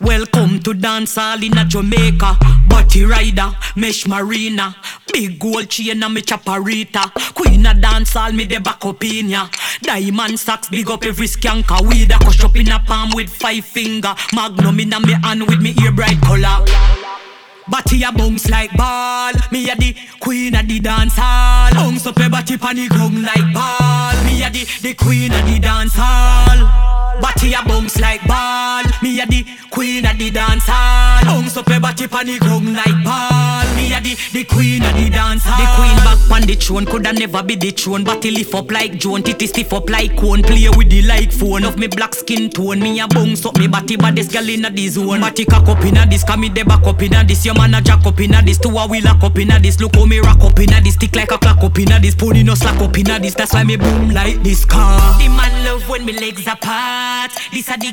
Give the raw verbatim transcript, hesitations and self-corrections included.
Welcome to dancehall in a Jamaica. Body rider, mesh marina. Big gold chain and me chaparita. Queen of dancehall, me the back up in ya. Diamond socks, big up every skanker. Weed a cush up in a palm with five finger. Magnum in a me hand with me ear bright color. Body a bounce like ball. Me a the queen of the dancehall. Bounce up a body pan the ground like ball. Me a the, the queen of the dancehall. Body a bounce like ball. Me a the queen of the dancehall. Bounce up a body pan the ground like ball. Me a the, the queen of the dancehall. The queen back pan the throne, coulda never be the throne. Body lift up like Joan, titty stiff up like cone. Play with the like phone of me black skin tone. Me a bounce up me body, but this girl inna the zone. Body cock up inna this, cause me de back up inna this. Your man a jack up inna this, two a wheel lock up inna this. Look how me rock up inna this, stick like a clock up inna this. Pony no slack up inna this, that's why me boom like this car. The man love when me legs apart. This a the